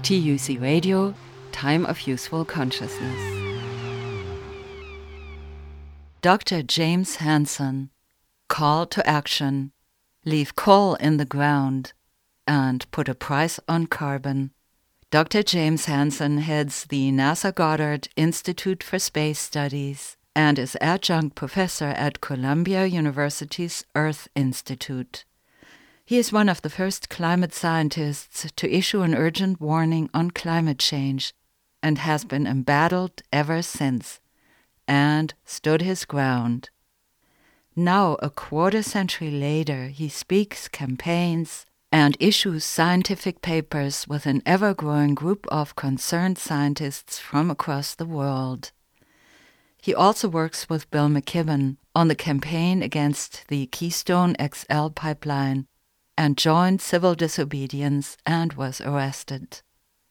TUC Radio, Time of Useful Consciousness. Dr. James Hansen, Call to Action, Leave Coal in the Ground, and Put a Price on Carbon. Dr. James Hansen heads the NASA Goddard Institute for Space Studies and is adjunct professor at Columbia University's Earth Institute. He is one of the first climate scientists to issue an urgent warning on climate change and has been embattled ever since, and stood his ground. Now, a quarter-century later, he speaks, campaigns, and issues scientific papers with an ever-growing group of concerned scientists from across the world. He also works with Bill McKibben on the campaign against the Keystone XL pipeline and joined civil disobedience and was arrested.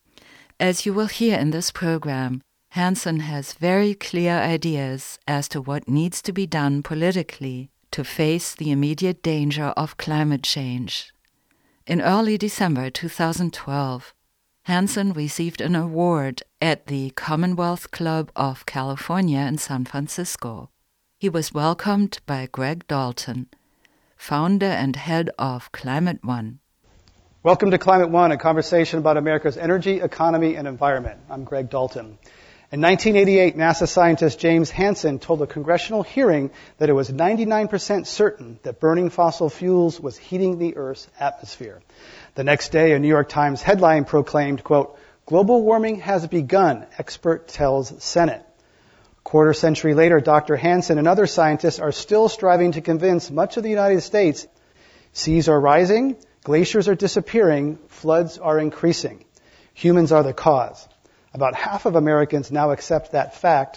As you will hear in this program, Hansen has very clear ideas as to what needs to be done politically to face the immediate danger of climate change. In early December 2012, Hansen received an award at the Commonwealth Club of California in San Francisco. He was welcomed by Greg Dalton, founder and head of Climate One. Welcome to Climate One, a conversation about America's energy, economy, and environment. I'm Greg Dalton. In 1988, NASA scientist James Hansen told a congressional hearing that it was 99% certain that burning fossil fuels was heating the Earth's atmosphere. The next day, a New York Times headline proclaimed, quote, "Global warming has begun, expert tells Senate." Quarter century later, Dr. Hansen and other scientists are still striving to convince much of the United States seas are rising, glaciers are disappearing, floods are increasing. Humans are the cause. About half of Americans now accept that fact.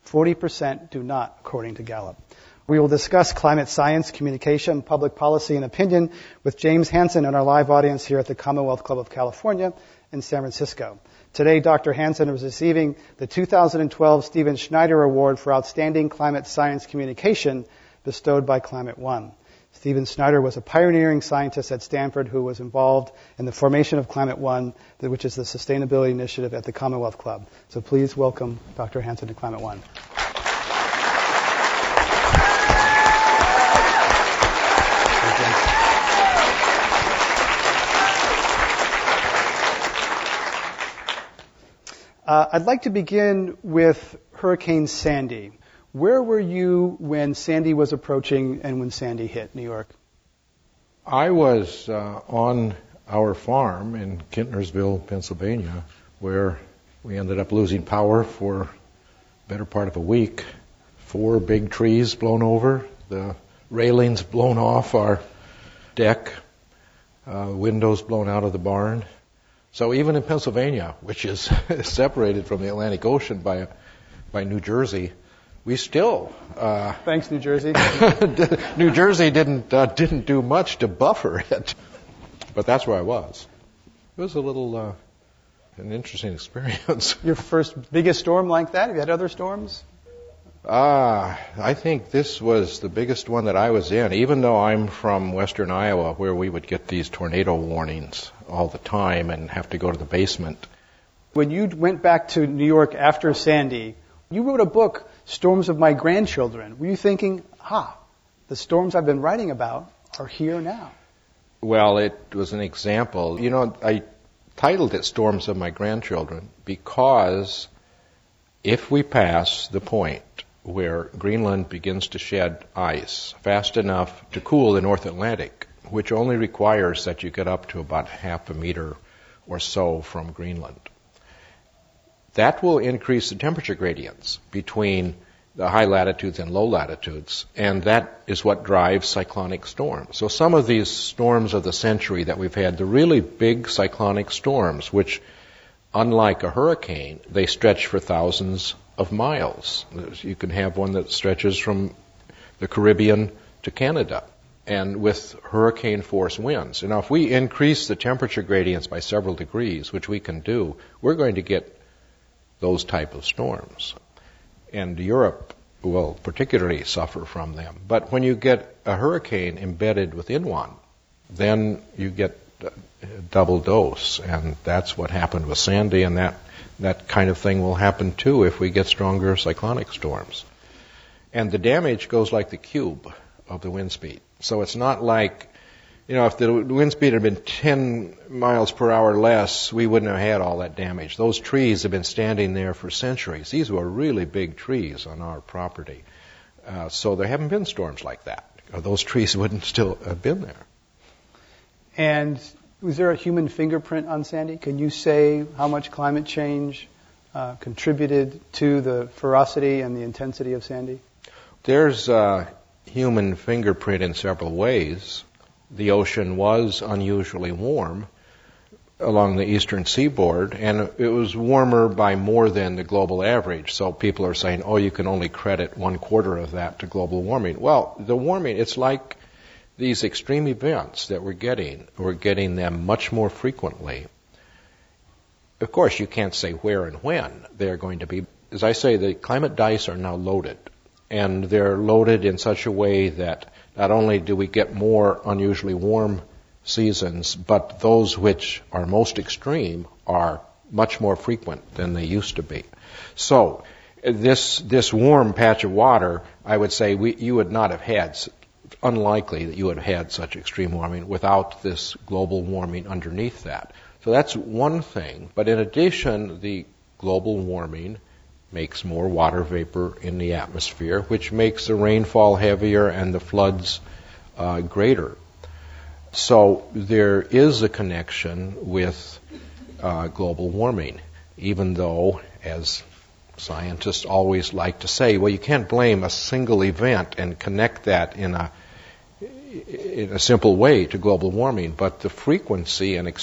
40% do not, according to Gallup. We will discuss climate science, communication, public policy, and opinion with James Hansen and our live audience here at the Commonwealth Club of California in San Francisco. Today, Dr. Hansen is receiving the 2012 Stephen Schneider Award for Outstanding Climate Science Communication bestowed by Climate One. Stephen Schneider was a pioneering scientist at Stanford who was involved in the formation of Climate One, which is the sustainability initiative at the Commonwealth Club. So please welcome Dr. Hansen to Climate One. I'd like to begin with Hurricane Sandy. Where were you when Sandy was approaching and when Sandy hit New York? I was on our farm in Kintnersville, Pennsylvania, where we ended up losing power for the better part of a week. 4 big trees blown over, the railings blown off our deck, windows blown out of the barn. So even in Pennsylvania, which is separated from the Atlantic Ocean by New Jersey, we still thanks, New Jersey. New Jersey didn't do much to buffer it, but that's where I was. It was a little an interesting experience. Your first biggest storm like that? Have you had other storms? I think this was the biggest one that I was in, even though I'm from western Iowa, where we would get these tornado warnings all the time and have to go to the basement. When you went back to New York after Sandy, you wrote a book, Storms of My Grandchildren. Were you thinking, the storms I've been writing about are here now? Well, it was an example. You know, I titled it Storms of My Grandchildren because if we pass the point where Greenland begins to shed ice fast enough to cool the North Atlantic, which only requires that you get up to about half a meter or so from Greenland, that will increase the temperature gradients between the high latitudes and low latitudes, and that is what drives cyclonic storms. So some of these storms of the century that we've had, the really big cyclonic storms, which, unlike a hurricane, they stretch for thousands of miles. You can have one that stretches from the Caribbean to Canada, and with hurricane force winds. And now if we increase the temperature gradients by several degrees, which we can do, we're going to get those type of storms. And Europe will particularly suffer from them. But when you get a hurricane embedded within one, then you get double dose. And that's what happened with Sandy, and that kind of thing will happen too if we get stronger cyclonic storms. And the damage goes like the cube of the wind speed. So it's not like, if the wind speed had been 10 miles per hour less, we wouldn't have had all that damage. Those trees have been standing there for centuries. These were really big trees on our property. So there haven't been storms like that. Or those trees wouldn't still have been there. And was there a human fingerprint on Sandy? Can you say how much climate change contributed to the ferocity and the intensity of Sandy? There's a human fingerprint in several ways. The ocean was unusually warm along the eastern seaboard, and it was warmer by more than the global average. So people are saying, you can only credit 1/4 of that to global warming. Well, the warming, it's like these extreme events that we're getting them much more frequently. Of course, you can't say where and when they're going to be. As I say, the climate dice are now loaded, and they're loaded in such a way that not only do we get more unusually warm seasons, but those which are most extreme are much more frequent than they used to be. So this warm patch of water, I would say you would not have had, unlikely that you would have had such extreme warming without this global warming underneath that. So that's one thing. But in addition, the global warming makes more water vapor in the atmosphere, which makes the rainfall heavier and the floods greater. So there is a connection with global warming, even though, as scientists always like to say, you can't blame a single event and connect that in a simple way to global warming, but the frequency and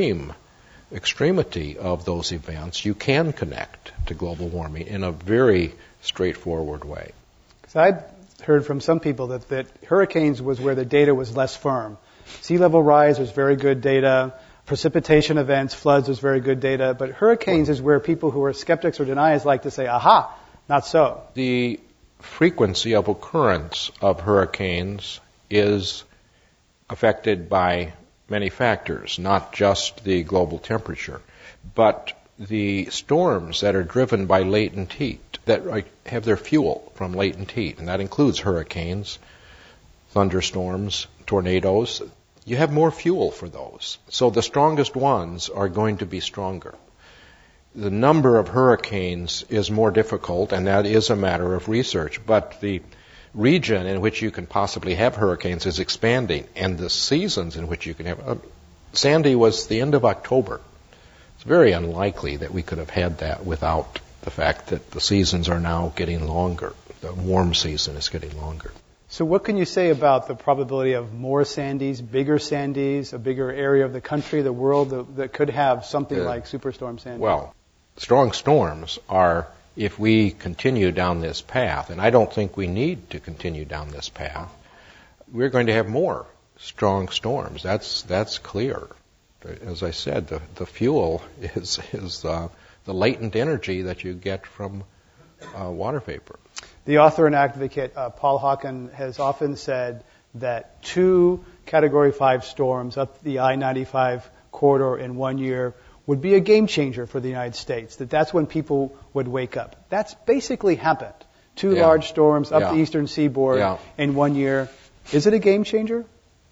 extremity of those events you can connect to global warming in a very straightforward way. So I've heard from some people that hurricanes was where the data was less firm. Sea level rise was very good data. Precipitation events, floods was very good data. But hurricanes is where people who are skeptics or deniers like to say, aha, not so. The frequency of occurrence of hurricanes is affected by many factors, not just the global temperature, but the storms that are driven by latent heat, that have their fuel from latent heat, and that includes hurricanes, thunderstorms, tornadoes. You have more fuel for those. So the strongest ones are going to be stronger. The number of hurricanes is more difficult, and that is a matter of research, but the region in which you can possibly have hurricanes is expanding, and the seasons in which you can have Sandy was the end of October. It's very unlikely that we could have had that without the fact that the seasons are now getting longer. The warm season is getting longer. So what can you say about the probability of more Sandys, a bigger area of the country, the world that could have something like Superstorm Sandy? Well, strong storms are, if we continue down this path, and I don't think we need to continue down this path, we're going to have more strong storms. That's clear. As I said, the fuel is the latent energy that you get from water vapor. The author and advocate Paul Hawken has often said that 2 Category 5 storms up the I-95 corridor in 1 year would be a game changer for the United States, that's when people would wake up. That's basically happened. 2 large storms up the eastern seaboard in 1 year. Is it a game changer?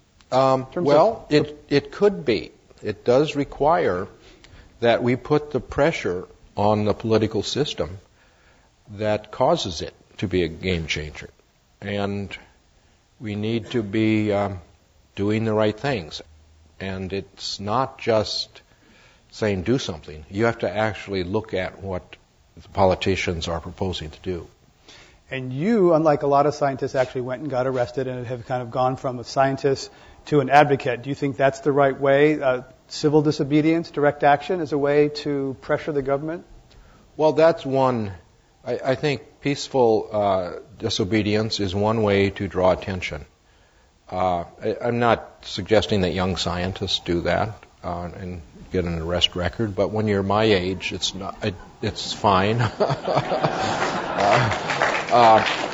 It could be. It does require that we put the pressure on the political system that causes it to be a game changer. And we need to be doing the right things. And it's not just saying do something. You have to actually look at what the politicians are proposing to do. And you, unlike a lot of scientists, actually went and got arrested and have kind of gone from a scientist to an advocate. Do you think that's the right way? Civil disobedience, direct action is a way to pressure the government? Well, that's one. I think peaceful disobedience is one way to draw attention. I'm not suggesting that young scientists do that and get an arrest record, but when you're my age, it's fine.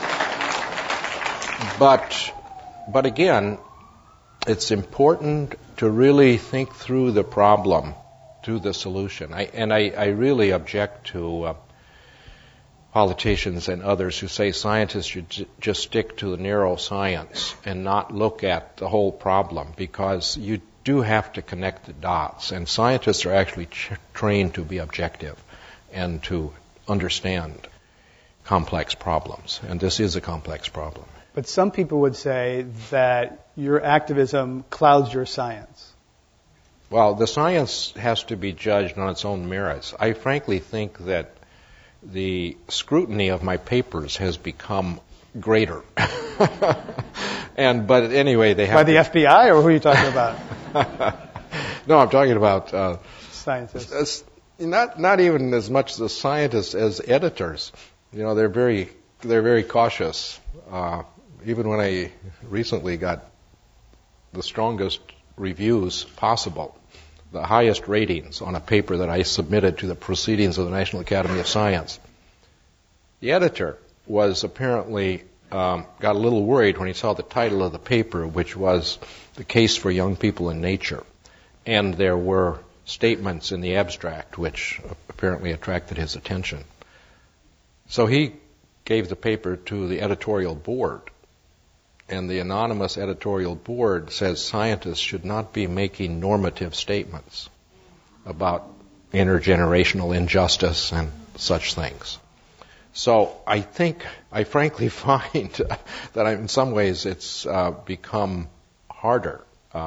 But again, it's important to really think through the problem, to the solution. I really object to politicians and others who say scientists should just stick to the narrow science and not look at the whole problem, because you do have to connect the dots, and scientists are actually trained to be objective and to understand complex problems, and this is a complex problem. But some people would say that your activism clouds your science. Well, the science has to be judged on its own merits. I frankly think that the scrutiny of my papers has become greater. But anyway, they have by the FBI, or who are you talking about? No, I'm talking about scientists. Not even as much the scientists as editors. You know, they're very cautious. Even when I recently got the strongest reviews possible, the highest ratings on a paper that I submitted to the Proceedings of the National Academy of Science, the editor was apparently got a little worried when he saw the title of the paper, which was The Case for Young People in Nature. And there were statements in the abstract which apparently attracted his attention. So he gave the paper to the editorial board. And the anonymous editorial board says scientists should not be making normative statements about intergenerational injustice and such things. So I frankly find that in some ways it's become harder.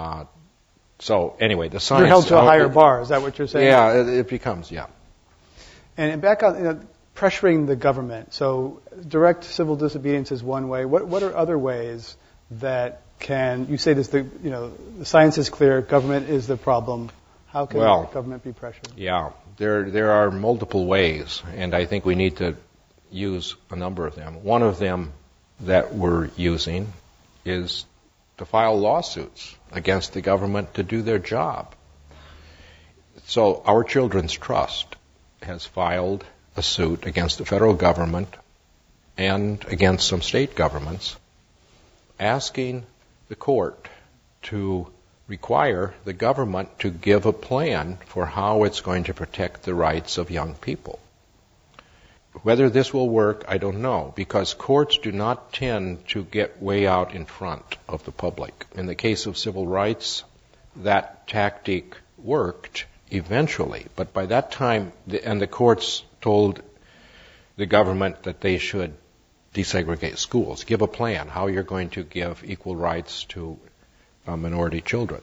So anyway, the science... You're held to a higher bar, is that what you're saying? Yeah, it becomes, yeah. And back on pressuring the government. So direct civil disobedience is one way. What are other ways that you say this, the science is clear, government is the problem. How can the government be pressured? Yeah, there are multiple ways, and I think we need to use a number of them. One of them that we're using is to file lawsuits against the government to do their job. So Our Children's Trust has filed a suit against the federal government and against some state governments, asking the court to require the government to give a plan for how it's going to protect the rights of young people. Whether this will work, I don't know, because courts do not tend to get way out in front of the public. In the case of civil rights, that tactic worked eventually, but by that time, the courts told the government that they should desegregate schools, give a plan how you're going to give equal rights to minority children.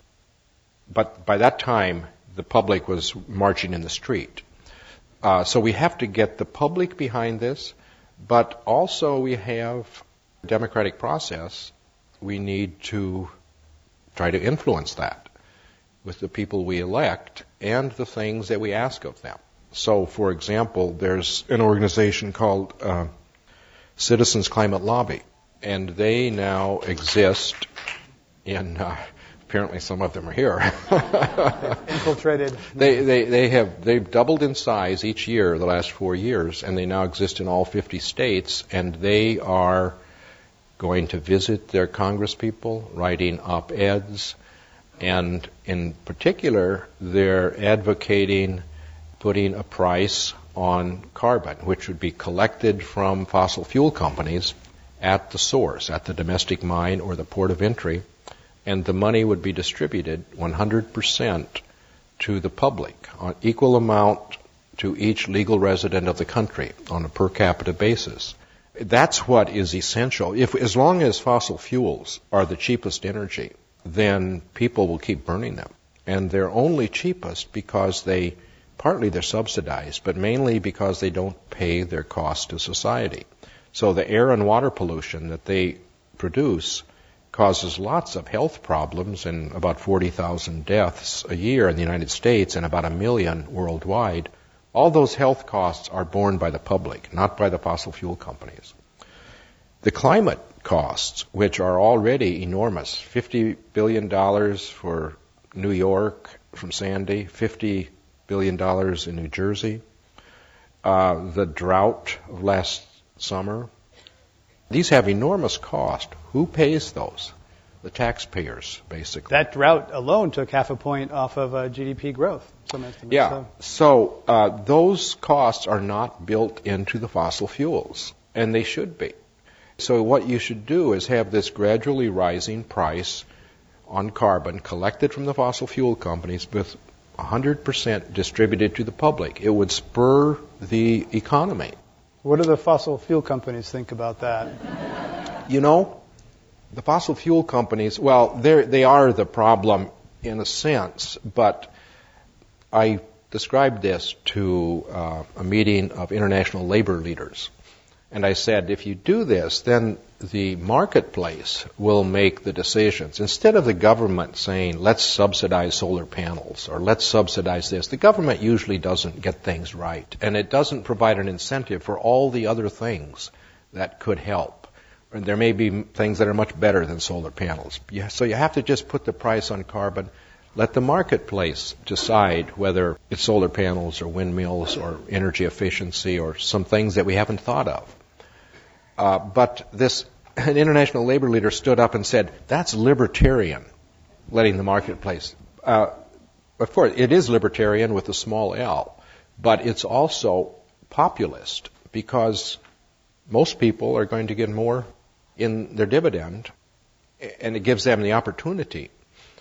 But by that time, the public was marching in the street. So we have to get the public behind this, but also we have a democratic process. We need to try to influence that with the people we elect and the things that we ask of them. So, for example, there's an organization called Citizens Climate Lobby, and they now exist in, apparently some of them are here. Infiltrated. They've doubled in size each year the last 4 years, and they now exist in all 50 states, and they are going to visit their congresspeople, writing op-eds, and in particular, they're advocating putting a price on carbon, which would be collected from fossil fuel companies at the source, at the domestic mine or the port of entry, and the money would be distributed 100% to the public, on equal amount to each legal resident of the country on a per capita basis. That's what is essential. As long as fossil fuels are the cheapest energy, then people will keep burning them. And they're only cheapest because partly they're subsidized, but mainly because they don't pay their cost to society. So the air and water pollution that they produce causes lots of health problems and about 40,000 deaths a year in the United States and about 1 million worldwide. All those health costs are borne by the public, not by the fossil fuel companies. The climate costs, which are already enormous, $50 billion for New York from Sandy, $50 billion in New Jersey, the drought of last summer. These have enormous cost. Who pays those? the taxpayers, basically. That drought alone took 0.5 point off of GDP growth, some estimates. Yeah. So those costs are not built into the fossil fuels, and they should be. So what you should do is have this gradually rising price on carbon collected from the fossil fuel companies with 100% distributed to the public. It would spur the economy. What do the fossil fuel companies think about that? You know, the fossil fuel companies, well, they are the problem in a sense, but I described this to a meeting of international labor leaders. And I said, if you do this, then the marketplace will make the decisions. Instead of the government saying, let's subsidize solar panels or let's subsidize this, the government usually doesn't get things right. And it doesn't provide an incentive for all the other things that could help. And there may be things that are much better than solar panels. So you have to just put the price on carbon. Let the marketplace decide whether it's solar panels or windmills or energy efficiency or some things that we haven't thought of. But an international labor leader stood up and said, that's libertarian, letting the marketplace. Of course, it is libertarian with a small L, but it's also populist because most people are going to get more in their dividend, and it gives them the opportunity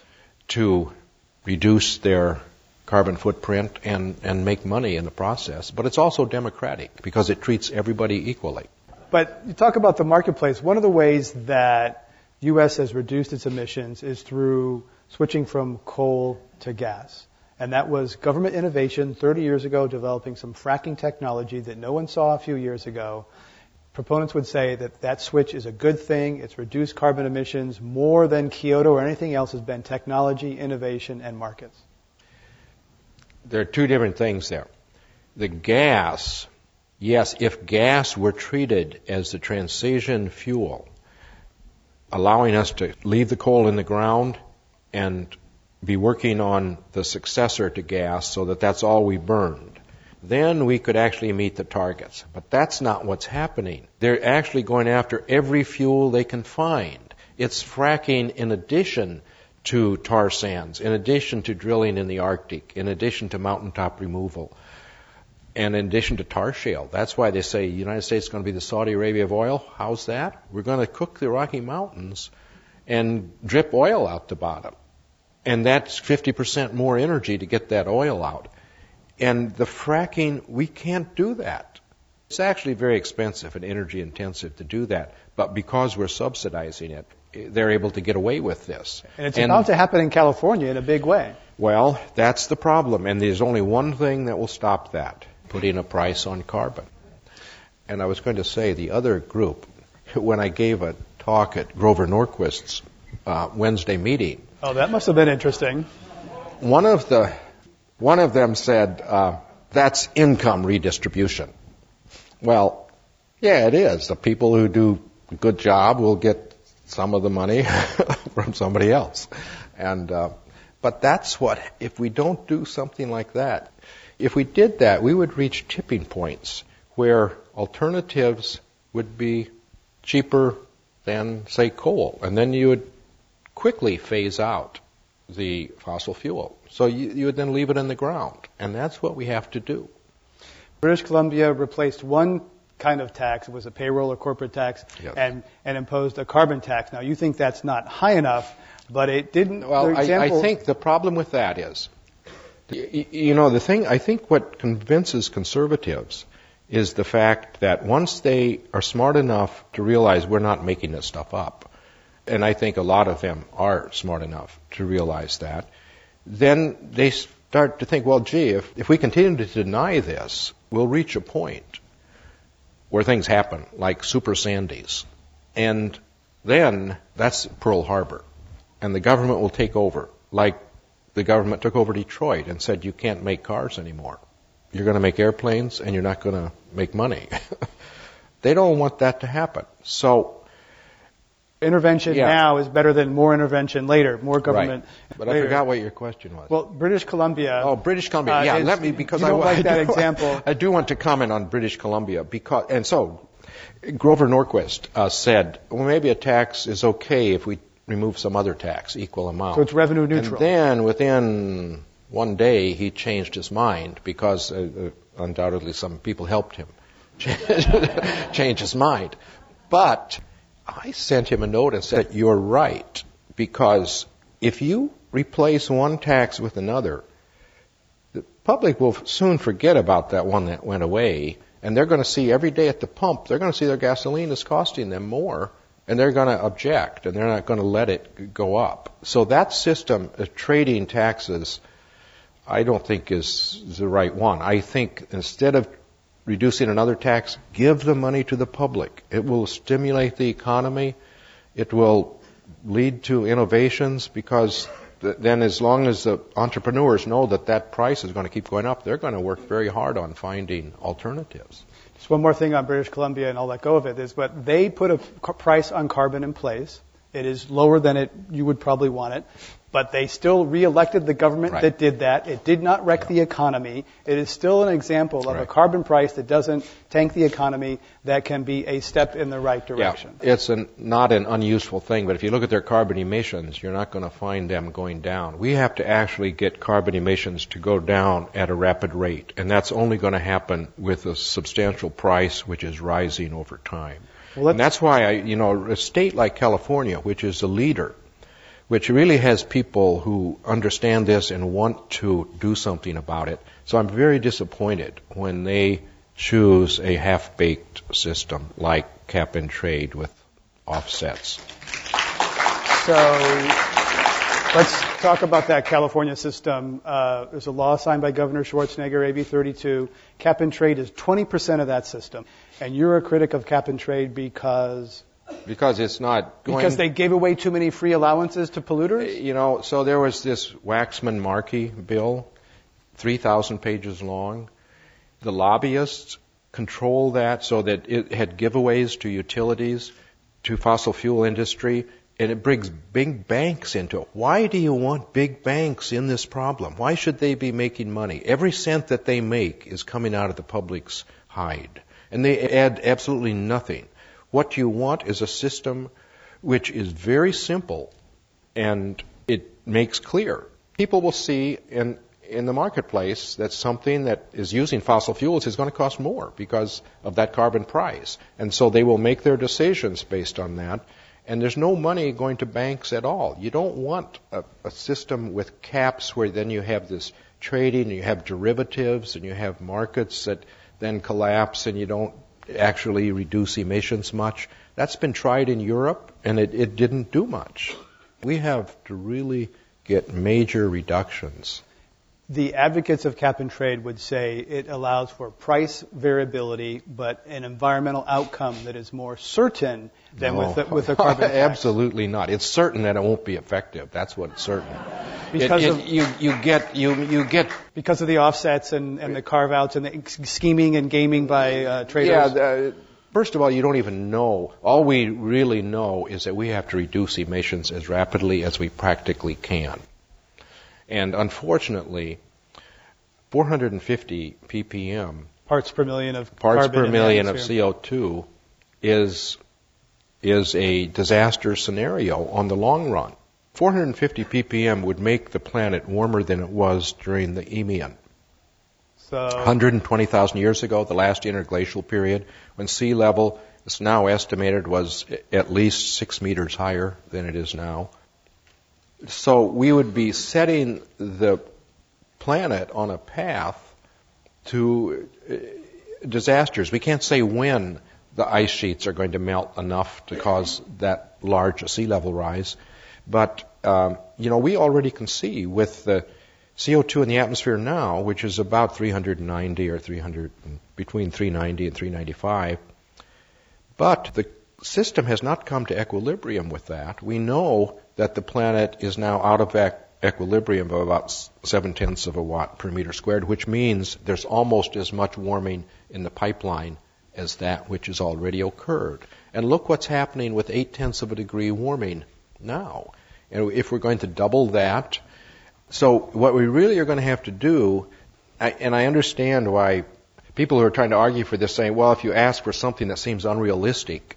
to reduce their carbon footprint and make money in the process. But it's also democratic because it treats everybody equally. But you talk about the marketplace. One of the ways that U.S. has reduced its emissions is through switching from coal to gas. And that was government innovation 30 years ago, developing some fracking technology that no one saw a few years ago. Proponents would say that that switch is a good thing. It's reduced carbon emissions more than Kyoto or anything else has been technology, innovation, and markets. There are two different things there. The gas, yes, if gas were treated as the transition fuel, allowing us to leave the coal in the ground and be working on the successor to gas so that that's all we burned, then we could actually meet the targets. But that's not what's happening. They're actually going after every fuel they can find. It's fracking in addition to tar sands, in addition to drilling in the Arctic, in addition to mountaintop removal, and in addition to tar shale. That's why they say the United States is going to be the Saudi Arabia of oil. How's that? We're going to cook the Rocky Mountains and drip oil out the bottom. And that's 50% more energy to get that oil out. And the fracking, we can't do that. It's actually very expensive and energy intensive to do that. But because we're subsidizing it, they're able to get away with this. And it's about to happen in California in a big way. Well, that's the problem. And there's only one thing that will stop that, putting a price on carbon. And I was going to say the other group, when I gave a talk at Grover Norquist's Wednesday meeting. Oh, that must have been interesting. One of them said, that's income redistribution. Well, yeah, it is. The people who do a good job will get some of the money from somebody else. But that's what, if we don't do something like that, if we did that, we would reach tipping points where alternatives would be cheaper than, say, coal. And then you would quickly phase out the fossil fuel. So you would then leave it in the ground. And that's what we have to do. British Columbia replaced one kind of tax, it was a payroll or corporate tax, yes, and imposed a carbon tax. Now, you think that's not high enough, but it didn't. Well, I think the problem with that is, I think what convinces conservatives is the fact that once they are smart enough to realize we're not making this stuff up, and I think a lot of them are smart enough to realize that, then they start to think, well, gee, if we continue to deny this, we'll reach a point where things happen, like Super Sandys. And then that's Pearl Harbor. And the government will take over, like the government took over Detroit and said, you can't make cars anymore. You're going to make airplanes and you're not going to make money. They don't want that to happen. So intervention now is better than more intervention later, more government. Right. But later. I forgot what your question was. Well, British Columbia. Oh, British Columbia. Let me, because I like that example. I do want to comment on British Columbia so Grover Norquist said, well, maybe a tax is okay if we remove some other tax, equal amount. So it's revenue neutral. And then within one day, he changed his mind because undoubtedly some people helped him change his mind. But I sent him a note and said, you're right, because if you replace one tax with another, the public will soon forget about that one that went away, and they're going to see every day at the pump, they're going to see their gasoline is costing them more, and they're going to object, and they're not going to let it go up. So that system of trading taxes, I don't think is the right one. I think instead of reducing another tax, give the money to the public. It will stimulate the economy. It will lead to innovations, because then as long as the entrepreneurs know that that price is going to keep going up, they're going to work very hard on finding alternatives. Just one more thing on British Columbia, and I'll let go of it, is but they put a price on carbon in place. It is lower than you would probably want it, but they still re-elected the government that did that. It did not wreck the economy. It is still an example of a carbon price that doesn't tank the economy, that can be a step in the right direction. Yeah, it's not an unuseful thing, but if you look at their carbon emissions, you're not going to find them going down. We have to actually get carbon emissions to go down at a rapid rate, and that's only going to happen with a substantial price which is rising over time. Well, and that's why a state like California, which is a leader, which really has people who understand this and want to do something about it. So I'm very disappointed when they choose a half-baked system like cap and trade with offsets. So let's talk about that California system. There's a law signed by Governor Schwarzenegger, AB 32. Cap and trade is 20% of that system. And you're a critic of cap and trade because it's not going... Because they gave away too many free allowances to polluters? So there was this Waxman-Markey bill, 3,000 pages long. The lobbyists control that so that it had giveaways to utilities, to fossil fuel industry, and it brings big banks into it. Why do you want big banks in this problem? Why should they be making money? Every cent that they make is coming out of the public's hide, and they add absolutely nothing. What you want is a system which is very simple, and it makes clear. People will see in the marketplace that something that is using fossil fuels is going to cost more because of that carbon price. And so they will make their decisions based on that. And there's no money going to banks at all. You don't want a system with caps where then you have this trading, and you have derivatives, and you have markets that then collapse, and you don't actually reduce emissions much. That's been tried in Europe, and it didn't do much. We have to really get major reductions. The advocates of cap and trade would say it allows for price variability, but an environmental outcome that is more certain than with the carbon tax. Absolutely not. It's certain that it won't be effective. That's what it's certain. You get because of the offsets and the carve-outs and the scheming and gaming by traders. Yeah. First of all, you don't even know. All we really know is that we have to reduce emissions as rapidly as we practically can. And unfortunately, 450 ppm parts per million of CO2 is a disaster scenario on the long run. 450 ppm would make the planet warmer than it was during the Eemian. So 120,000 years ago, the last interglacial period, when sea level is now estimated was at least 6 meters higher than it is now. So we would be setting the planet on a path to disasters. We can't say when the ice sheets are going to melt enough to cause that large a sea level rise. But, we already can see with the CO2 in the atmosphere now, which is about 390 or between 390 and 395. But the system has not come to equilibrium with that. We know that the planet is now out of equilibrium of about 0.7 of a watt per meter squared, which means there's almost as much warming in the pipeline as that which has already occurred. And look what's happening with 0.8 of a degree warming now. And if we're going to double that, so what we really are going to have to do, and I understand why people who are trying to argue for this saying, well, if you ask for something that seems unrealistic,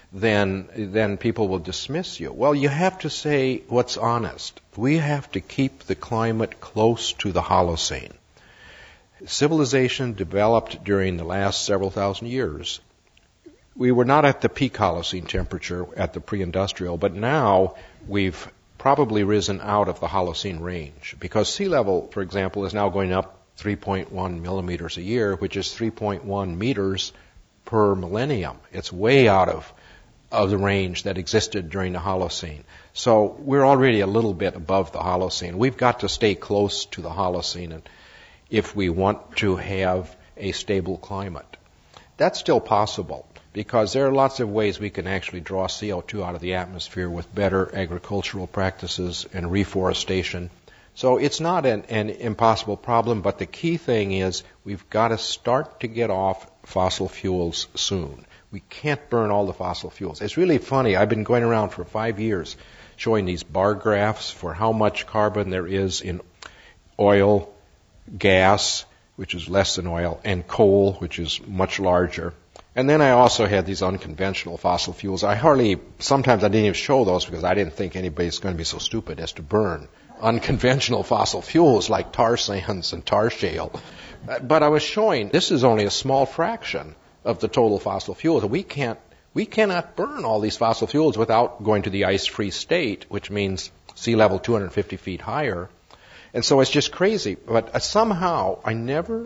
then people will dismiss you. Well, you have to say what's honest. We have to keep the climate close to the Holocene. Civilization developed during the last several thousand years. We were not at the peak Holocene temperature at the pre-industrial, but now we've probably risen out of the Holocene range because sea level, for example, is now going up 3.1 millimeters a year, which is 3.1 meters per millennium. It's way out of the range that existed during the Holocene. So we're already a little bit above the Holocene. We've got to stay close to the Holocene if we want to have a stable climate. That's still possible because there are lots of ways we can actually draw CO2 out of the atmosphere with better agricultural practices and reforestation. So it's not an impossible problem, but the key thing is we've got to start to get off fossil fuels soon. We can't burn all the fossil fuels. It's really funny. I've been going around for 5 years showing these bar graphs for how much carbon there is in oil, gas, which is less than oil, and coal, which is much larger. And then I also had these unconventional fossil fuels. Sometimes I didn't even show those because I didn't think anybody's going to be so stupid as to burn unconventional fossil fuels like tar sands and tar shale. But I was showing this is only a small fraction of the total fossil fuels. We cannot burn all these fossil fuels without going to the ice-free state, which means sea level 250 feet higher. And so it's just crazy. But somehow I never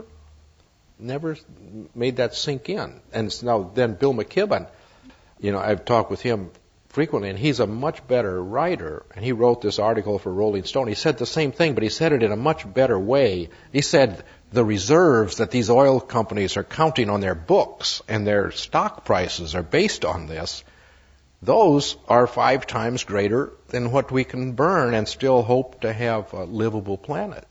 made that sink in. And now then Bill McKibben, I've talked with him frequently, and he's a much better writer. And he wrote this article for Rolling Stone. He said the same thing, but he said it in a much better way. He said the reserves that these oil companies are counting on their books and their stock prices are based on this, those are 5 times greater than what we can burn and still hope to have a livable planet.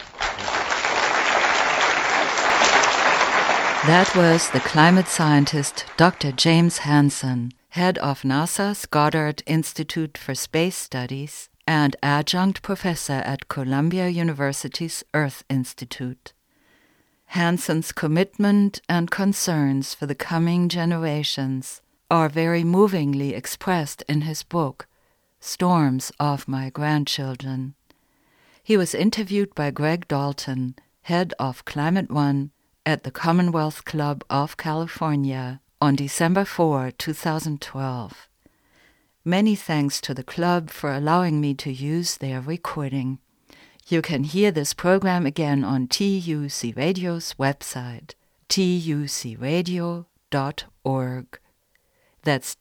That was the climate scientist Dr. James Hansen, head of NASA's Goddard Institute for Space Studies and adjunct professor at Columbia University's Earth Institute. Hansen's commitment and concerns for the coming generations are very movingly expressed in his book, Storms of My Grandchildren. He was interviewed by Greg Dalton, head of Climate One, at the Commonwealth Club of California on December 4, 2012. Many thanks to the club for allowing me to use their recording. You can hear this program again on TUC Radio's website, tucradio.org. That's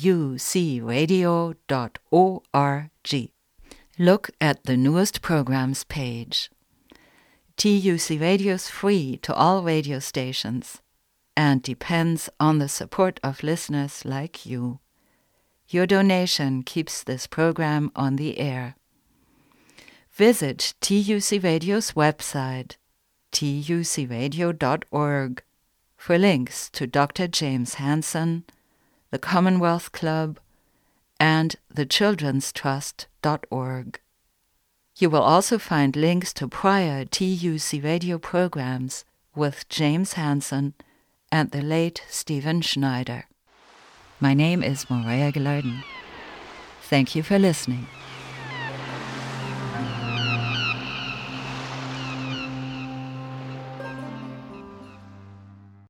tucradio.org. Look at the newest programs page. TUC Radio is free to all radio stations and depends on the support of listeners like you. Your donation keeps this program on the air. Visit TUC Radio's website, tucradio.org, for links to Dr. James Hansen, the Commonwealth Club, and thechildrenstrust.org. You will also find links to prior TUC Radio programs with James Hansen and the late Stephen Schneider. My name is Maria Gilardin. Thank you for listening.